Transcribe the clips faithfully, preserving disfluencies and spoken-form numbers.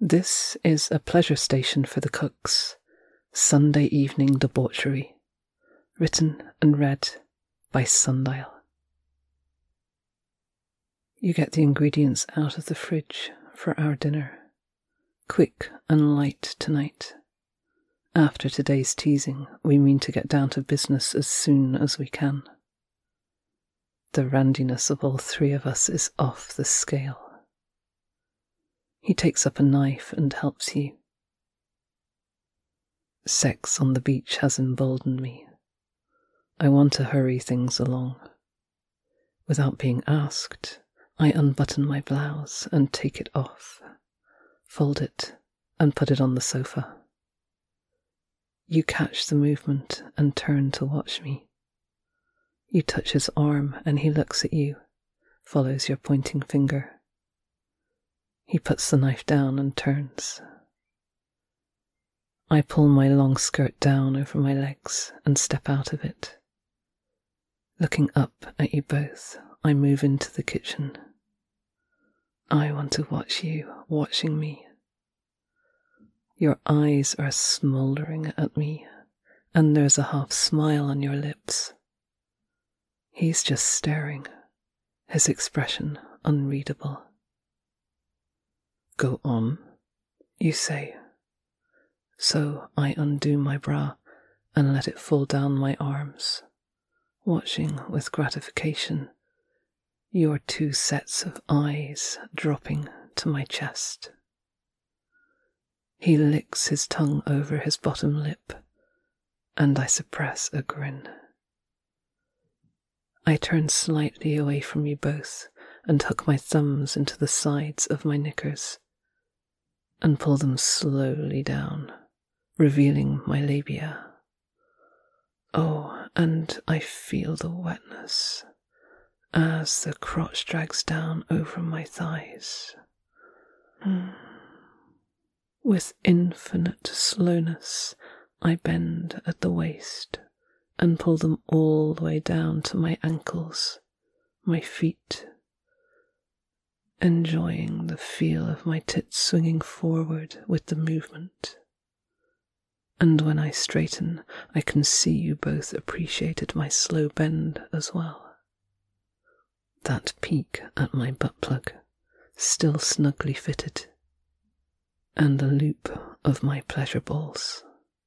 This is a pleasure station for the cooks. Sunday evening debauchery. Written and read by Sundial. You get the ingredients out of the fridge for our dinner. Quick and light tonight. After today's teasing, we mean to get down to business as soon as we can. The randiness of all three of us is off the scale. He takes up a knife and helps you. Sex on the beach has emboldened me. I want to hurry things along. Without being asked, I unbutton my blouse and take it off, fold it, and put it on the sofa. You catch the movement and turn to watch me. You touch his arm and he looks at you, follows your pointing finger. He puts the knife down and turns. I pull my long skirt down over my legs and step out of it. Looking up at you both, I move into the kitchen. I want to watch you watching me. Your eyes are smouldering at me, and there's a half smile on your lips. He's just staring, his expression unreadable. Go on, you say. So I undo my bra and let it fall down my arms, watching with gratification your two sets of eyes dropping to my chest. He licks his tongue over his bottom lip, and I suppress a grin. I turn slightly away from you both and hook my thumbs into the sides of my knickers and pull them slowly down, revealing my labia. Oh, and I feel the wetness as the crotch drags down over my thighs. Mm. With infinite slowness, I bend at the waist and pull them all the way down to my ankles, my feet, enjoying the feel of my tits swinging forward with the movement. And when I straighten, I can see you both appreciated my slow bend as well. That peak at my butt plug, still snugly fitted, and the loop of my pleasure balls.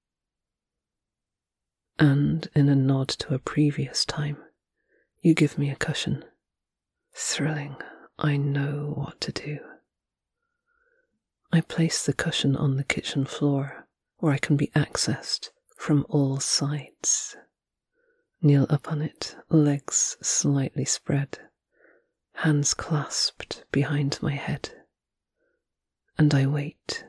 And in a nod to a previous time, you give me a cushion. Thrilling, I know what to do. I place the cushion on the kitchen floor, where I can be accessed from all sides. Kneel up on it, legs slightly spread, hands clasped behind my head, and I wait.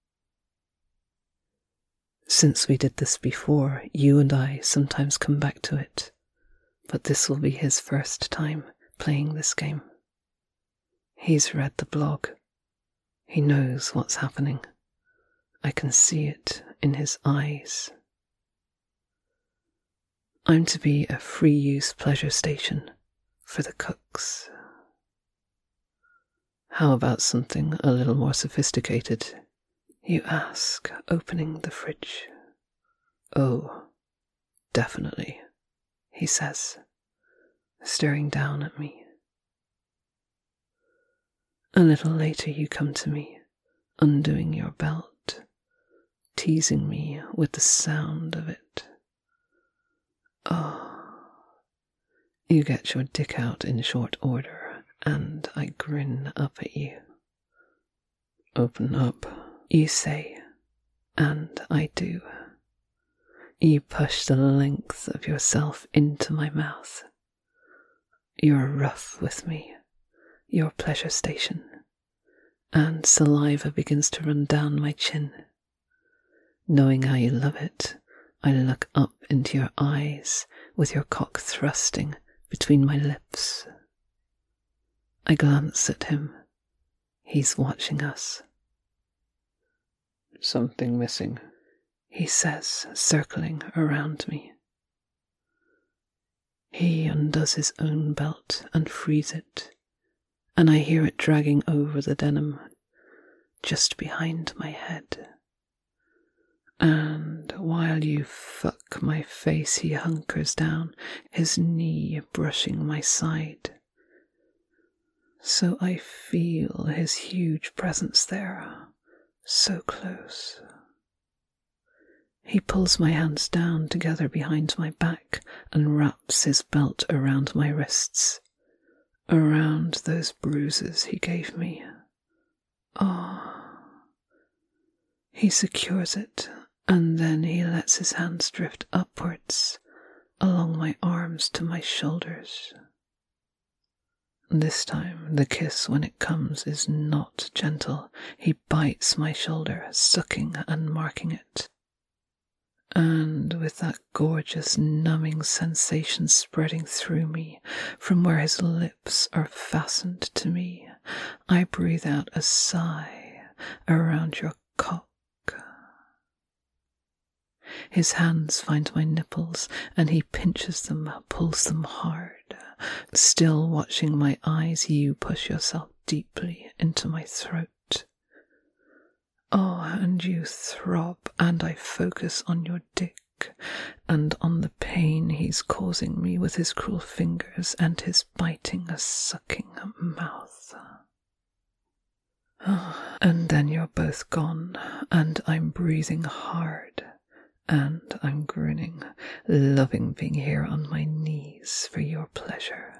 Since we did this before, you and I sometimes come back to it, but this will be his first time playing this game. He's read the blog. He knows what's happening. I can see it in his eyes. I'm to be a free-use pleasure station for the cooks. How about something a little more sophisticated? You ask, opening the fridge. Oh, definitely, he says, staring down at me. A little later you come to me, undoing your belt, teasing me with the sound of it. Oh, you get your dick out in short order, and I grin up at you. Open up, you say, and I do. You push the length of yourself into my mouth. You're rough with me, your pleasure station, and saliva begins to run down my chin. Knowing how you love it, I look up into your eyes with your cock thrusting between my lips. I glance at him. He's watching us. Something missing, he says, circling around me. He undoes his own belt and frees it, and I hear it dragging over the denim, just behind my head. And while you fuck my face, he hunkers down, his knee brushing my side. So I feel his huge presence there, so close. He pulls my hands down together behind my back and wraps his belt around my wrists, around those bruises he gave me. Ah. He secures it, and then he lets his hands drift upwards, along my arms to my shoulders. This time, the kiss, when it comes, is not gentle. He bites my shoulder, sucking and marking it. And with that gorgeous, numbing sensation spreading through me from where his lips are fastened to me, I breathe out a sigh around your cock. His hands find my nipples, and he pinches them, pulls them hard. Still watching my eyes, you push yourself deeply into my throat. Oh, and you throb, and I focus on your dick, and on the pain he's causing me with his cruel fingers and his biting, sucking mouth. Oh, and then you're both gone, and I'm breathing hard, and I'm grinning, loving being here on my knees for your pleasure.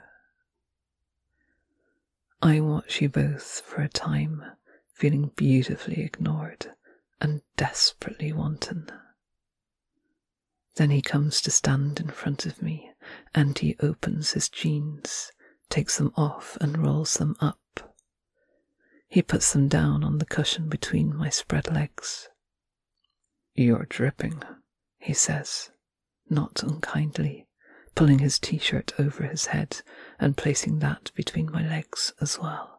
I watch you both for a time, feeling beautifully ignored and desperately wanton. Then he comes to stand in front of me, and he opens his jeans, takes them off and rolls them up. He puts them down on the cushion between my spread legs. "You're dripping," he says, not unkindly, pulling his t-shirt over his head and placing that between my legs as well.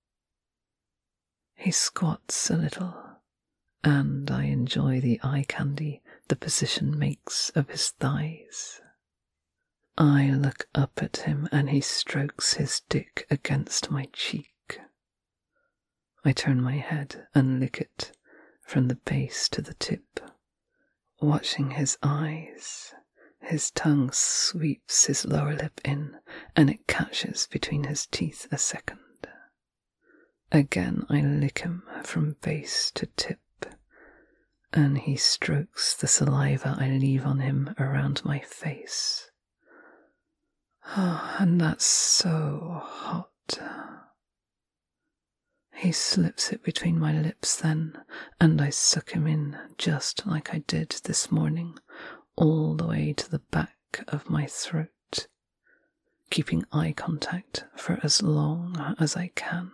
He squats a little, and I enjoy the eye candy the position makes of his thighs. I look up at him, and he strokes his dick against my cheek. I turn my head and lick it from the base to the tip, watching his eyes. His tongue sweeps his lower lip in, and it catches between his teeth a second. Again I lick him from base to tip, and he strokes the saliva I leave on him around my face. Oh, and that's so hot. He slips it between my lips then, and I suck him in just like I did this morning, all the way to the back of my throat, keeping eye contact for as long as I can.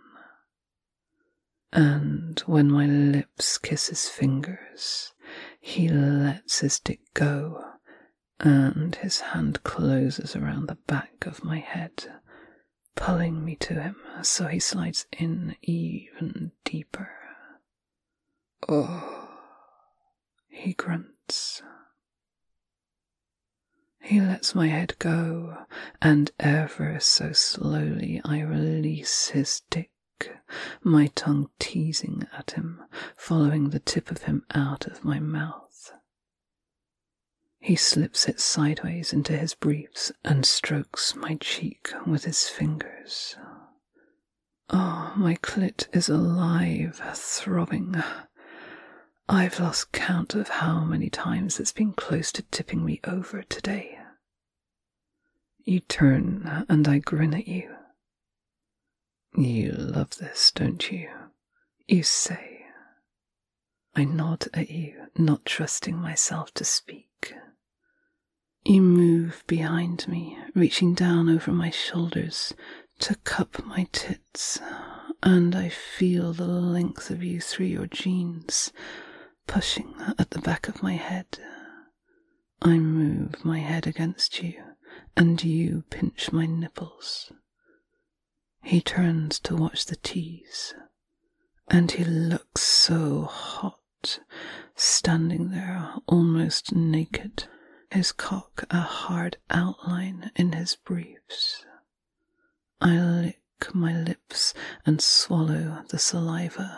And when my lips kiss his fingers, he lets his dick go, and his hand closes around the back of my head, pulling me to him so he slides in even deeper. Oh, he grunts. He lets my head go, and ever so slowly I release his dick, my tongue teasing at him, following the tip of him out of my mouth. He slips it sideways into his briefs and strokes my cheek with his fingers. Oh, my clit is alive, throbbing. I've lost count of how many times it's been close to tipping me over today. You turn, and I grin at you. "You love this, don't you?" you say. I nod at you, not trusting myself to speak. You move behind me, reaching down over my shoulders to cup my tits, and I feel the length of you through your jeans, pushing at the back of my head. I move my head against you, and you pinch my nipples. He turns to watch the tease, and he looks so hot, standing there almost naked, his cock a hard outline in his briefs. I lick my lips and swallow the saliva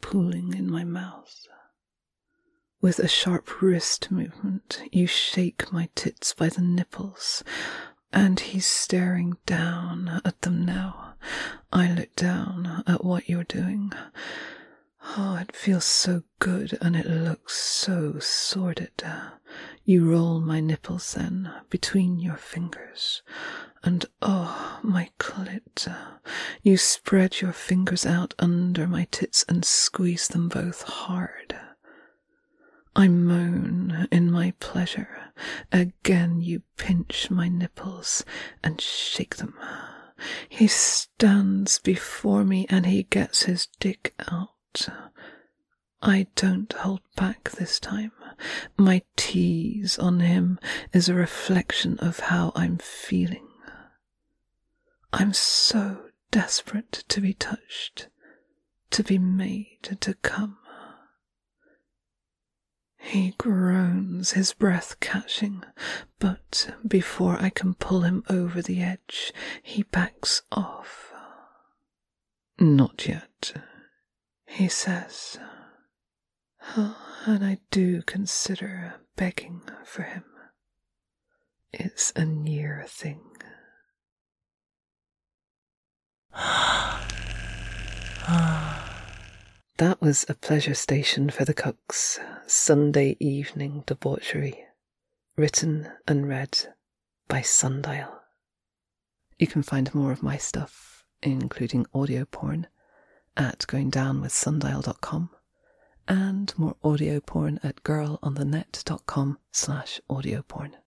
pooling in my mouth. With a sharp wrist movement, you shake my tits by the nipples, and he's staring down at them now. I look down at what you're doing. Oh, it feels so good, and it looks so sordid. You roll my nipples then between your fingers, and oh, my clit. You spread your fingers out under my tits and squeeze them both hard. I moan in my pleasure. Again you pinch my nipples and shake them. He stands before me and he gets his dick out. I don't hold back this time. My tease on him is a reflection of how I'm feeling. I'm so desperate to be touched, to be made to come. He groans, his breath catching, but before I can pull him over the edge, he backs off. Not yet, he says. And I do consider begging for him. It's a near thing. That was A Pleasure Station for the Cooks, Sunday Evening Debauchery, written and read by Sundial. You can find more of my stuff, including audio porn, at going down with sundial dot com, and more audio porn at girl on the net dot com slash audio porn.